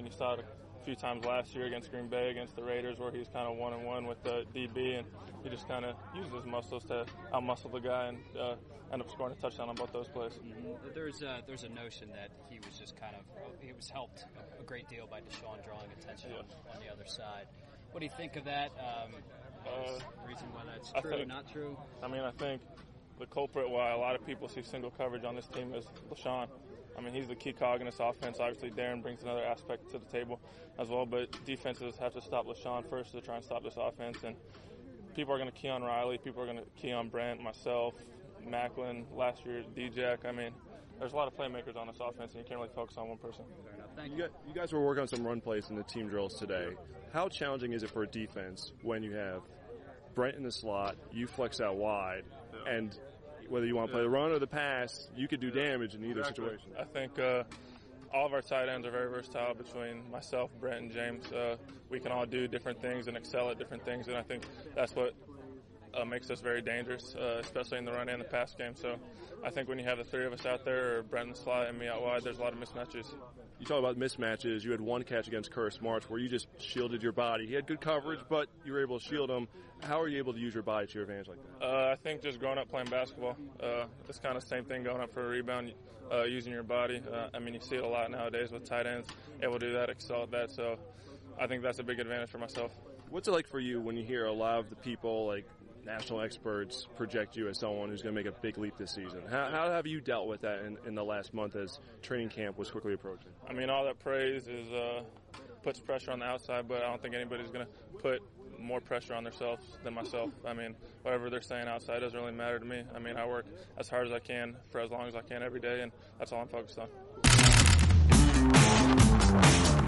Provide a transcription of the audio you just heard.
you saw it a few times last year against Green Bay, against the Raiders, where he's kind of one-on-one with the DB, and he just kind of uses his muscles to out-muscle the guy and end up scoring a touchdown on both those plays. Mm-hmm. There's a notion that he was helped a great deal by Deshaun drawing attention on the other side. What do you think of that? Reason why that's true or not true? I mean, I think the culprit why a lot of people see single coverage on this team is LaShawn. I mean, he's the key cog in this offense. Obviously, Darren brings another aspect to the table as well, but defenses have to stop LaShawn first to try and stop this offense. And people are going to key on Riley. People are going to key on Brent, myself, Macklin, last year, D-Jack. I mean, there's a lot of playmakers on this offense, and you can't really focus on one person. Thank you. You guys were working on some run plays in the team drills today. How challenging is it for a defense when you have Brent in the slot, you flex out wide, and whether you want to play the run or the pass, you could do damage in either situation? I think all of our tight ends are very versatile between myself, Brent, and James. We can all do different things and excel at different things, and I think that's what makes us very dangerous, especially in the run and the pass game. So I think when you have the three of us out there, or Brent in the slot and me out wide, there's a lot of mismatches. You talk about mismatches. You had one catch against Curtis March where you just shielded your body. He had good coverage, but you were able to shield him. How are you able to use your body to your advantage like that? I think just growing up playing basketball, it's kind of the same thing going up for a rebound, using your body. I mean, you see it a lot nowadays with tight ends, able to do that, excel at that. So I think that's a big advantage for myself. What's it like for you when you hear a lot of the people, like national experts, project you as someone who's going to make a big leap this season? How have you dealt with that in the last month as training camp was quickly approaching? I mean, all that praise is puts pressure on the outside, but I don't think anybody's going to put more pressure on themselves than myself. I mean, whatever they're saying outside doesn't really matter to me. I mean, I work as hard as I can for as long as I can every day, and that's all I'm focused on.